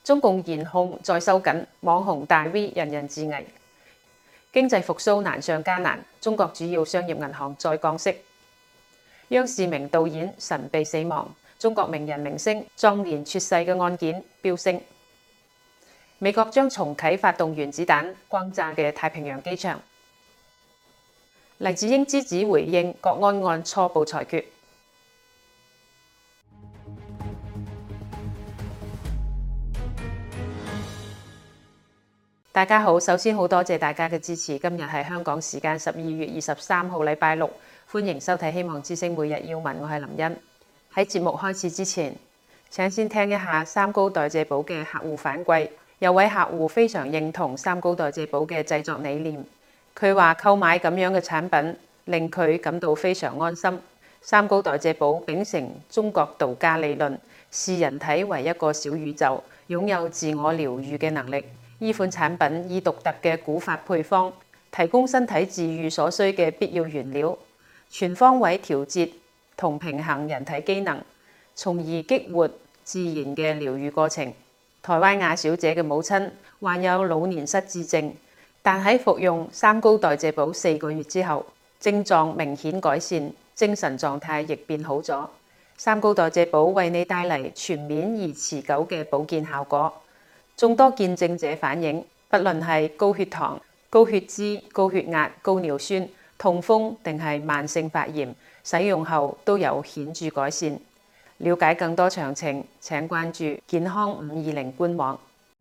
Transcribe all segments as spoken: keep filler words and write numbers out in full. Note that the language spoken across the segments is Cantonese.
中共嚴控再收緊，網紅大 V 人人自危。經濟復甦難上加難，中國主要商業銀行再降息。央視名導演神秘死亡，中國名人明星壯年猝逝嘅案件飆升。美國將重啟發動原子彈轟炸嘅太平洋機場。黎智英之子回應國安案初步裁決。大家好，首先好多謝大家嘅支持。今日係香港時間十二月二十三號，禮拜六，歡迎收睇《希望之聲每日要聞》，我係林茵。喺節目開始之前，請先聽一下三高代謝寶嘅客戶反饋。有位客戶非常認同三高代謝寶嘅製作理念，佢話購買咁樣嘅產品令佢感到非常安心。三高代謝寶秉承中國道家理論，視人體為一個小宇宙，擁有自我療癒嘅能力。呢款產品以獨特嘅古法配方，提供身體自愈所需嘅必要原料，全方位調節同平衡人體機能，從而激活自然嘅療癒過程。台灣亞小姐嘅母親患有老年失智症，但喺服用三高代謝寶四個月之後，症狀明顯改善，精神狀態亦變好咗。三高代謝寶為你帶嚟全面而持久嘅保健效果。眾多見證者反映，不論係高血糖、高血脂、高血壓、高尿酸、痛風定係慢性發炎，使用後都有顯著改善。了解更多詳情，請關注健康五二零官網。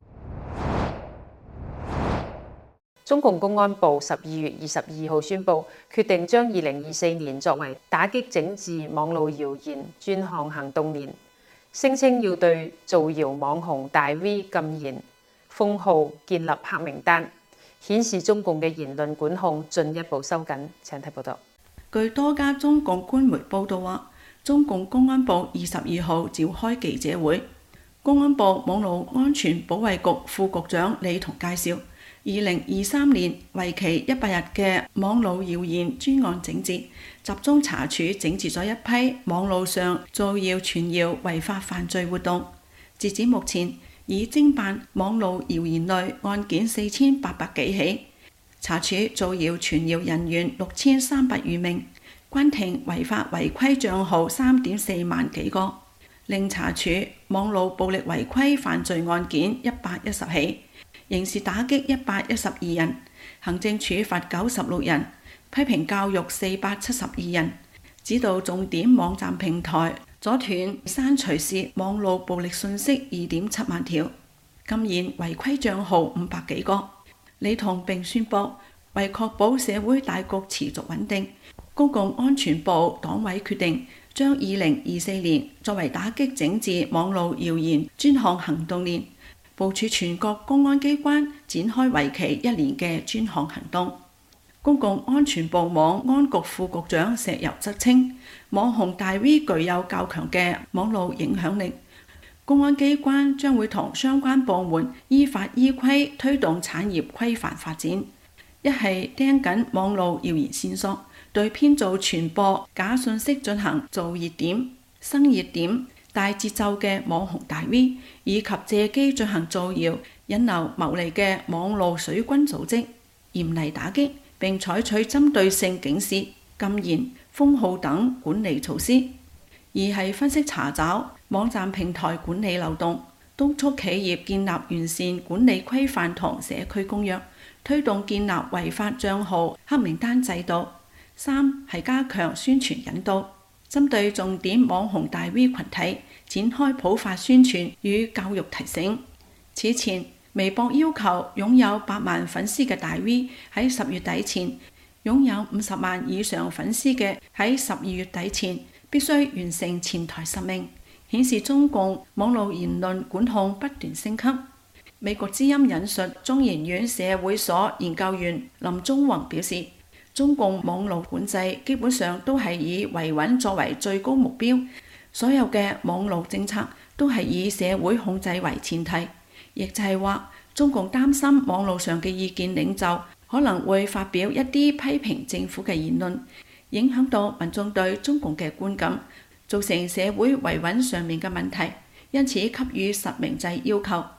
中共公安部十二月二十二號宣布，決定將二零二四年作為打擊整治網絡謠言專項行動年。聲稱要對造謠網紅大 V 禁言、封號、建立黑名單，顯示中共嘅言論管控進一步收緊。請睇報道。 據多家中共官媒報道話，中共公安部二十二號召開記者會，公安部網絡安全保衛局副局長李彤介紹，二零二三年為期一百日嘅網絡謠言專案整治，集中查處整治咗一批網絡上造謠傳謠違法犯罪活動。截至目前，已偵辦網絡謠言類案件四千八百幾起，查處造謠傳謠人員六千三百餘名，關停違法違規賬號三點四萬幾個，另查處網絡暴力違規犯罪案件一百一十起，刑事打擊一百一十二人，行政處罰九十六人，批評教育四百七十二人，指導重點網站平台阻斷刪除涉網絡暴力信息二點七萬條，禁言違規賬號五百幾個。李彤並宣佈，為確保社會大局持續穩定，公共安全部黨委決定將二零二四年作為打擊整治網絡謠言專項行動年，部署全國公安機關展開為期一年嘅專項行動。公共安全部網安局副局長石油則稱，網紅大 V 具有較強嘅網絡影響力，公安機關將會同相關部門依法依規推動產業規範發展，一係盯緊網絡謠言線索，對編造傳播假信息進行造熱點、生熱點、大節奏嘅網紅大 V， 以及借機進行造謠、引流牟利嘅網絡水軍組織，嚴厲打擊，並採取針對性警示、禁言、封號等管理措施；二係分析查找網站平台管理漏洞，督促企業建立完善管理規範同社區公約，推動建立違法帳號黑名單制度；三係加強宣傳引導，針對重點網紅大 V 群體展開普法宣傳與教育提醒。此前，微博要求擁有百萬粉絲嘅大 V 喺十月底前，擁有五十萬以上粉絲嘅喺十二月底前必須完成前台實名，顯示中共網絡言論管控不斷升級。美國之音引述中研院社會所研究員林中宏表示，中共網絡管制基本上都係以維穩作為最高目標，所有嘅網絡政策都係以社會控制為前提。亦就係話，中共擔心網絡上嘅意見領袖可能會發表一啲批評政府嘅言論，影響到民眾對中共嘅觀感，造成社會維穩上面嘅問題，因此給予實名制要求。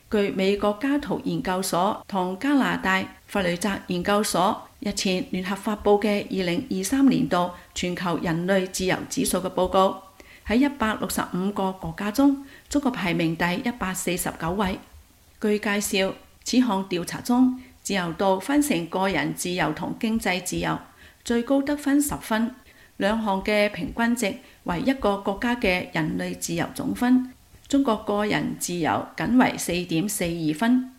據美國加圖研究所同加拿大弗雷澤研究所日前聯合發布嘅二零二三年度全球人類自由指數嘅報告，喺一百六十五個國家中，中國排名第一百四十九位。據介紹，此項調查中，自由度分成個人自由同經濟自由，最高得分十分，兩項嘅平均值為一個國家嘅人類自由總分。中國個人自由僅為四點四二分。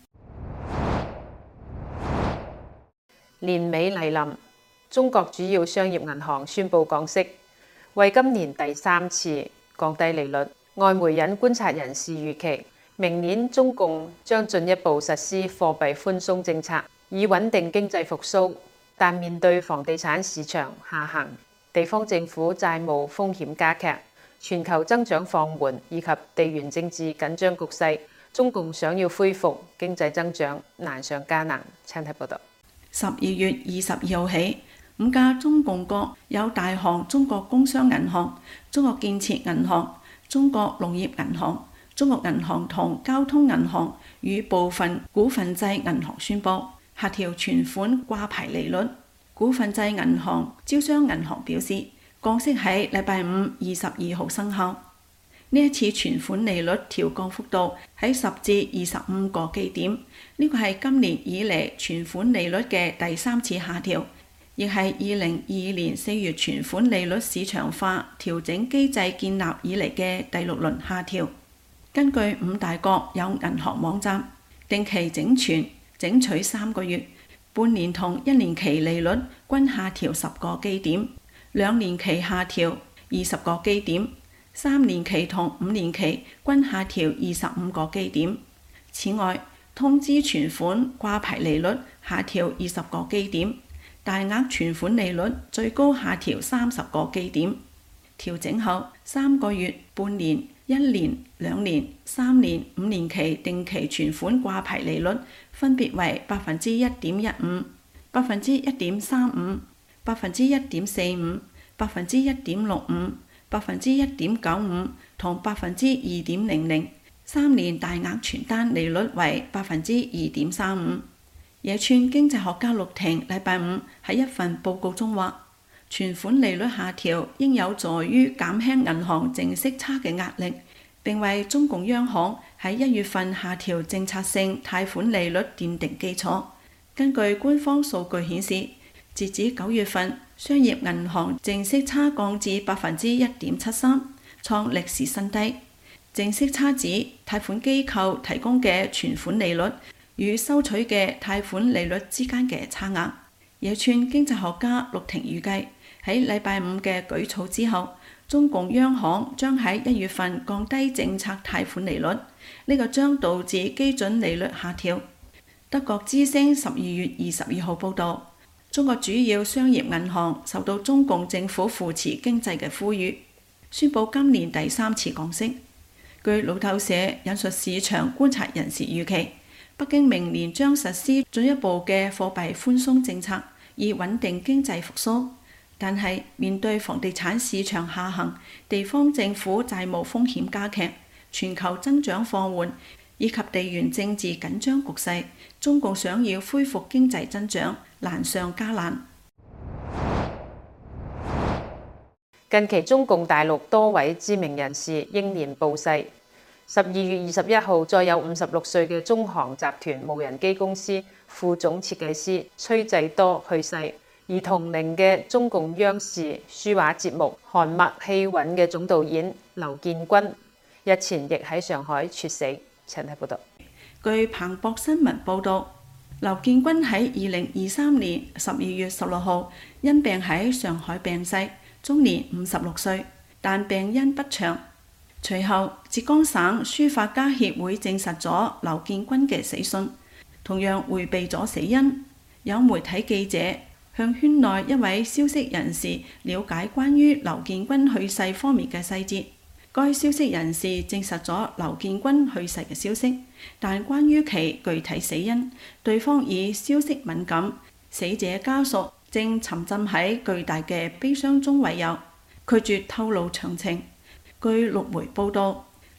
年尾嚟臨，中國主要商業銀行宣布降息，為今年第三次降低利率。外媒引觀察人士預期，明年中共將進一步實施貨幣寬鬆政策，以穩定經濟復甦。但面對房地產市場下行、地方政府債務風險加劇、全球增長放緩以及地緣政治緊張局勢，中共想要恢復經濟增長難上加難。請睇報道。 十二月二十二號起，五家中共國有大行中國工商銀行、中國建設銀行、中國農業銀行、中國銀行同交通銀行與部分股份制銀行宣布下調存款掛牌利率。股份制銀行招商銀行表示，降息喺禮拜五二十二號生效。呢一次存款利率調降幅度喺十至二十五個基點，呢個係今年以嚟存款利率嘅第三次下調，亦係二零二二年四月存款利率市場化調整機制建立以嚟嘅第六輪下調。根據五大國有銀行網站，定期整存整取三個月、半年同一年期利率均下調十個基點，兩年期下調二十個基點，三年期同五年期均下調二十五個基點。此外，通知存款掛牌利率下調二十個基點，大額存款利率最高下調三十個基點。調整後，三個月、半年、一年、兩年、三年、五年期定期存款掛牌利率分別為百分之一點一五、百分之一點三五、百分之一點四五、百分之一點六五、百分之一點九五同百分之二點零零。三年大額存單利率為百分之二點三五。野村經濟學家陸庭禮拜五喺一份報告中話，存款利率下調應有助於減輕銀行淨息差嘅壓力，並為中共央行喺一月份下調政策性貸款利率奠定基礎。根據官方數據顯示，截至九月份，商業銀行淨息差降至百分之一點七三，創歷史新低。淨息差指貸款機構提供嘅存款利率與收取嘅貸款利率之間嘅差額。野村經濟學家陸庭預計，喺禮拜五嘅舉措之後，中共央行將喺一月份降低政策貸款利率，呢、這個將導致基準利率下調。德國之聲十二月二十二號報導，中國主要商業銀行受到中共政府扶持經濟嘅呼籲，宣布今年第三次降息。據路透社引述市場觀察人士預期，北京明年將實施進一步嘅貨幣寬鬆政策，以穩定經濟復甦。但係面對房地產市場下行、地方政府債務風險加劇、全球增長放緩以及地緣政治緊張局勢，中共想要恢復經濟增長難上加難。 近期中共大陸多位知名人士英年報逝。十二月二十一號，再有五十六歲嘅中航集團無人機公司副總設計師崔濟多去世，而同齡嘅中共央視書畫節目《韓默戲韻》嘅總導演劉建軍日前亦喺上海猝死。請睇報道。 據彭博新聞報導，劉建軍喺二零二三年十二月十六號因病喺上海病逝，終年五十六歲，但病因不詳。隨後，浙江省書法家協會證實咗劉建軍嘅死訊，同樣迴避咗死因。有媒體記者向圈內一位消息人士了解關於劉建軍去世方面嘅細節，該消息人士證實咗劉建軍去世嘅消息，但關於其具體死因，對方以消息敏感、死者家屬正沉浸喺巨大嘅悲傷中為由，拒絕透露詳情。據陸媒報道，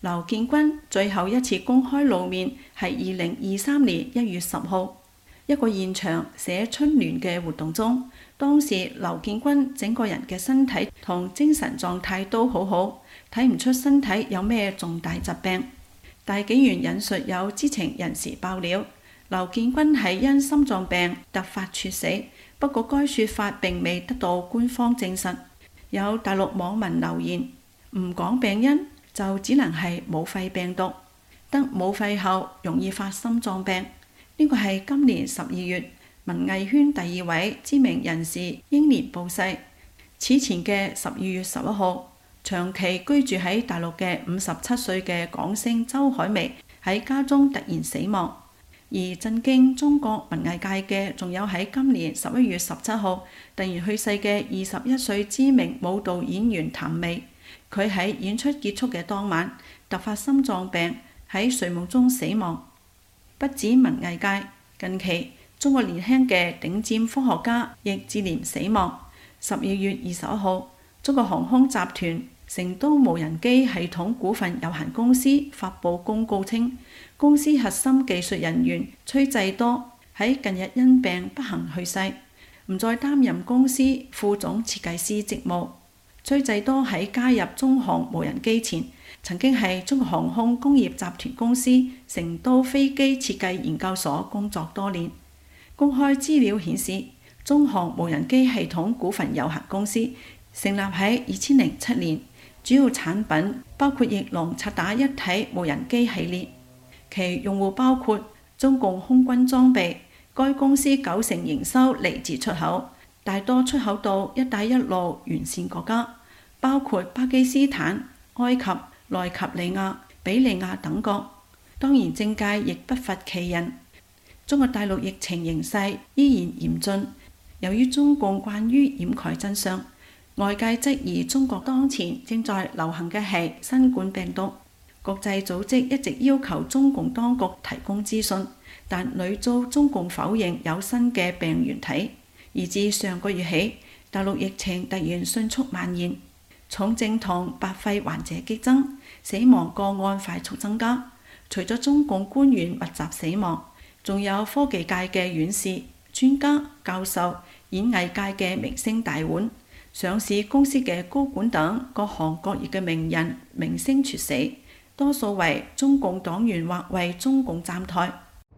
劉建軍最後一次公開露面係二零二三年一月十號，一個現場寫春聯嘅活動中，當時劉建軍整個人嘅身體同精神狀態都好好，睇唔出身體有咩重大疾病。大紀元引述有知情人士爆料，劉建軍係因心臟病突發猝死，不過該說法並未得到官方證實。有大陸網民留言，唔講病因就只能係冇肺病毒，得冇肺後容易發心臟病。呢個係今年十二月文藝圈第二位知名人士英年報世。此前嘅十二月十一號，長期居住喺大陸嘅五十七歲嘅港星周海媚喺家中突然死亡。而震驚中國文藝界嘅仲有喺今年十一月十七號突然去世嘅二十一歲知名舞蹈演員譚薇，佢喺演出結束嘅當晚突發心臟病，喺睡夢中死亡。不止文藝界，近期中國年輕嘅頂尖科學家亦接連死亡。十二月二十一號，中國航空集團成都無人機系統股份有限公司發布公告稱，公司核心技術人員崔濟多喺近日因病不幸去世，唔再擔任公司副總設計師職務。崔濟多喺加入中航無人機前，曾經係中國航空工業集團公司成都飛機設計研究所工作多年。公開資料顯示，中航無人機系統股份有限公司成立喺二千零七年，主要產品包括翼龍察打一體無人機系列，其用戶包括中共空軍裝備。該公司九成營收嚟自出口，大多出口到一帶一路沿線國家，包括巴基斯坦、埃及、奈及利亞、比利亞等國。當然政界亦不乏奇人。中國大陸疫情形勢依然嚴峻，由於中共慣於掩蓋真相，外界質疑中國當前正在流行嘅係新冠病毒。國際組織一直要求中共當局提供資訊，但屢遭中共否認有新嘅病原體。而自上個月起，大陸疫情突然迅速蔓延，重症同白肺患者激增，死亡個案快速增加。除咗中共官員密集死亡，仲有科技界嘅院士、專家、教授、演藝界嘅明星大腕、上市公司嘅高管等各行各業嘅名人明星猝死，多數為中共黨員或為中共站台。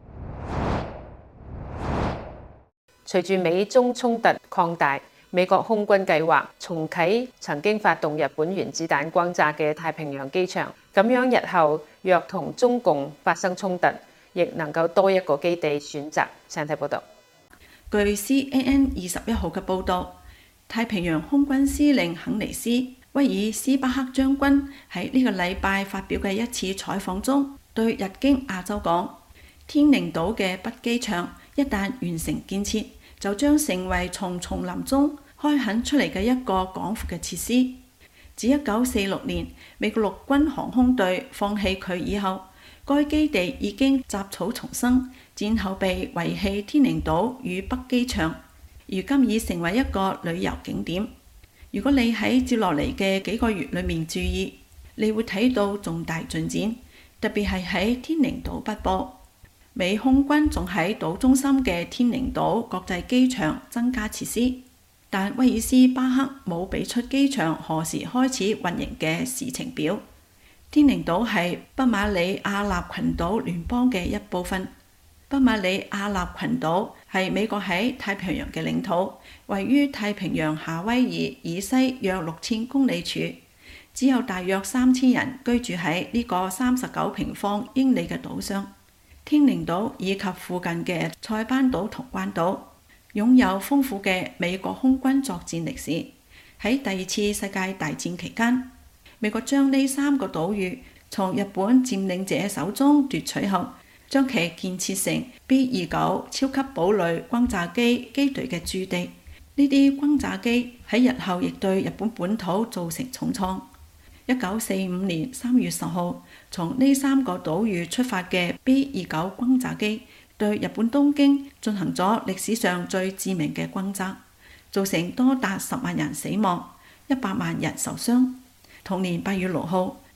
隨住美中衝突擴大，美國空軍計劃重啟曾經發動日本原子彈轟炸嘅太平洋機場，咁樣日後若同中共發生衝突，亦能夠多一個基地選擇。請睇報道。 據 C N N 二十一號嘅報導，太平洋空軍司令肯尼斯威爾斯巴克將軍喺呢個禮拜發表嘅一次採訪中，對日經亞洲講：天寧島嘅北機場一旦完成建設，就將成為從叢林中開墾出嚟嘅一個廣闊嘅設施。自一九四六年美國陸軍航空隊放棄佢以後，該基地已經雜草叢生，戰後被遺棄天寧島與北機場，如今已成為一個旅遊景點。如果你喺接落嚟嘅幾個月裏面注意，你會睇到重大進展，特別係喺天寧島北部。美空軍仲喺島中心嘅天寧島國際機場增加設施，但威爾斯巴克冇俾出機場何時開始運營嘅時程表。天寧島係北馬里亞納群島聯邦嘅一部分。北馬里亞納群島係美國喺太平洋嘅領土，位於太平洋夏威夷以西約六千公里處，只有大約三千人居住喺呢個三十九平方英里嘅島上。天寧島以及附近嘅塞班島同關島擁有豐富嘅美國空軍作戰歷史。喺第二次世界大戰期間，美國將呢三個島嶼從日本佔領者手中奪取後，將其建設成 B 二九超級堡壘轟炸機機隊嘅駐地。呢啲轟炸機喺日後亦對日本本土造成重創。一九四五年三月十號，從呢三個島嶼出發嘅 B 二九轟炸機對日本東京進行咗歷史上最致命嘅轟炸，造成多達十萬人死亡，一百萬人受傷。同年八月六號，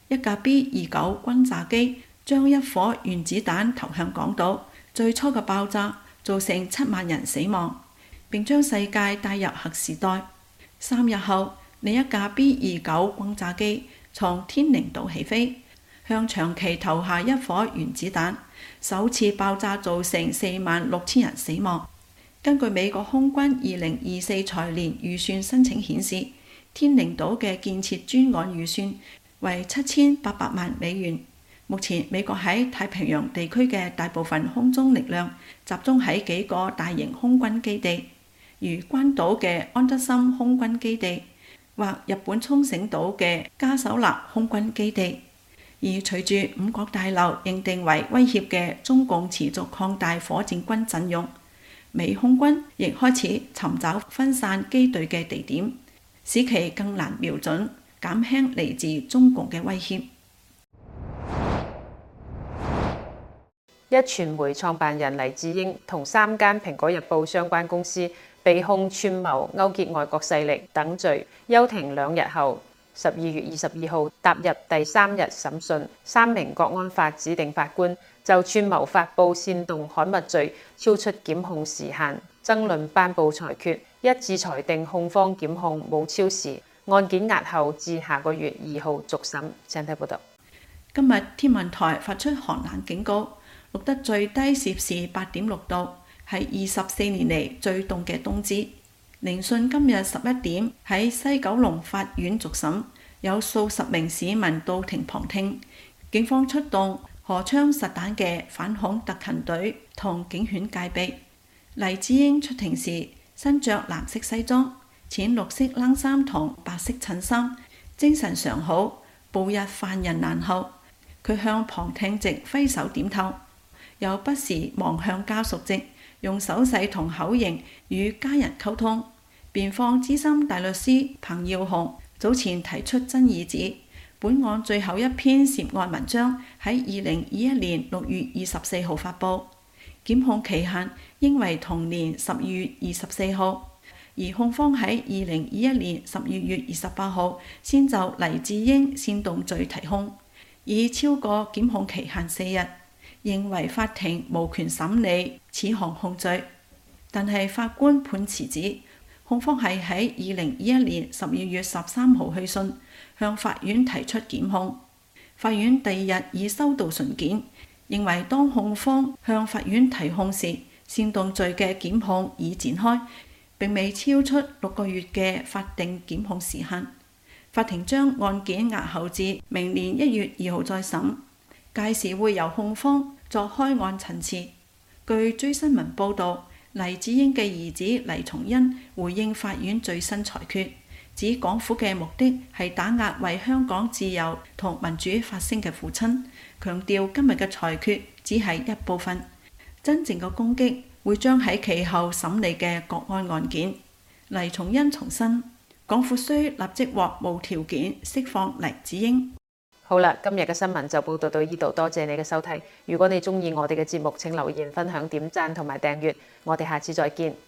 一架 B 二九轟炸機將一顆原子彈投向港島，最初嘅爆炸造成七萬人死亡，並將世界帶入核時代。三日後，另一架 B 二九轟炸機從天寧島起飛，向長崎投下一顆原子彈，首次爆炸造成四萬六千人死亡。根據美國空軍二零二四財年預算申請顯示，天寧島嘅建設專案預算為七千八百萬美元。目前美國喺太平洋地區嘅大部分空中力量集中喺幾個大型空軍基地，如關島嘅安德森空軍基地或日本沖繩島嘅加手納空軍基地。而隨住五角大樓認定為威脅嘅中共持續擴大火箭軍陣容，美空軍亦開始尋找分散機隊嘅地點，使其更難瞄準，減輕嚟自中共嘅威脅。 一傳媒創辦人黎智英同三間蘋果日報相關公司被控串謀勾結外國勢力等罪，休庭兩日後，十二月二十二號踏入第三日審訊。三名國安法指定法官就串謀發布煽動刊物罪超出檢控時限，爭論頒布裁決，一致裁定控方檢控冇超時，案件押後至下個月二號續審。請睇報道。 今日天文台發出寒冷警告，錄得最低攝氏八點六度，係二十四年嚟最凍嘅冬至。聆訊今日十一點喺西九龍法院續審，有數十名市民到庭旁聽，警方出動荷槍實彈嘅反恐特勤隊同警犬戒備。黎智英出庭時身着藍色西裝、淺綠色冷衫同白色襯衫，精神尚好，步入犯人欄後，佢向旁聽席揮手點頭，又不時望向家屬席，用手勢同口型與家人溝通。辯方資深大律師彭耀雄早前提出爭議指，本案最後一篇涉案文章喺二零二一年六月二十四號發布，檢控期限應為同年十二月二十四號，而控方喺二零二一年十二月二十八號先就黎智英煽動罪提控，已超過檢控期限四日，認為法庭無權審理此項控罪。但係法官判詞指，控方係喺二零二一年十二月十三號去信，向法院提出檢控。法院第二日已收到信件，認為當控方向法院提控時，煽動罪嘅檢控已展開，並未超出六個月嘅法定檢控時限。法庭將案件押後至明年一月二號再審，屆時會由控方作開案陳詞。據追新聞報導，黎智英嘅兒子黎松恩回應法院最新裁決，指港府嘅目的係打壓為香港自由同民主發聲嘅父親，強調今日嘅裁決只係一部分，真正嘅攻擊會將喺其後審理嘅國安案件。黎松恩重申，港府需立即獲無條件釋放黎智英。 好啦，今日嘅新聞就報道到呢度，多謝你嘅收睇。如果你鍾意我哋嘅節目，請留言、分享、點讚同埋訂閱。我哋下次再見。